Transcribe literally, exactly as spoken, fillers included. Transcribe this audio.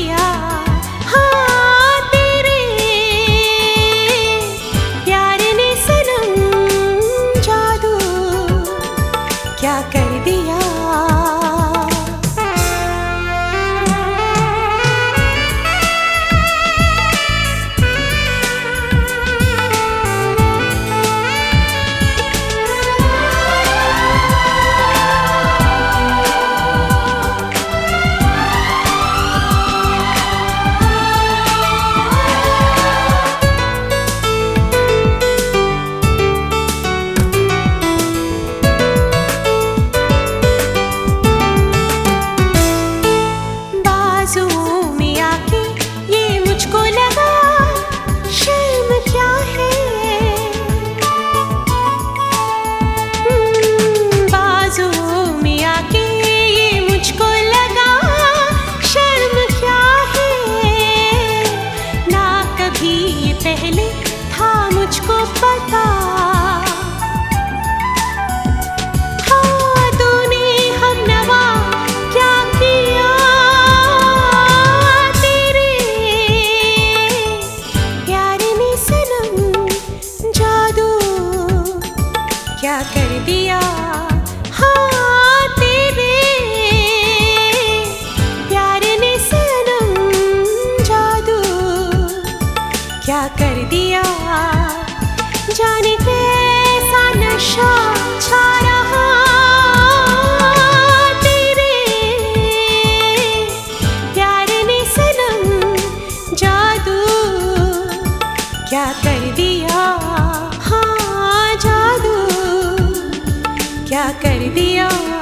दिया। हाँ तेरे प्यार ने सनम जादू क्या कर दिया। पहले था मुझको पता, हाँ तूने हमनवा क्या किया। तेरे प्यार ने सनम जादू क्या कर दिया। हाँ तेरे प्यार ने सनम जादू क्या कर दिया। जाने कैसा नशा छा रहा तेरे प्यार ने सनम जादू क्या कर दिया। हाँ जादू क्या कर दिया।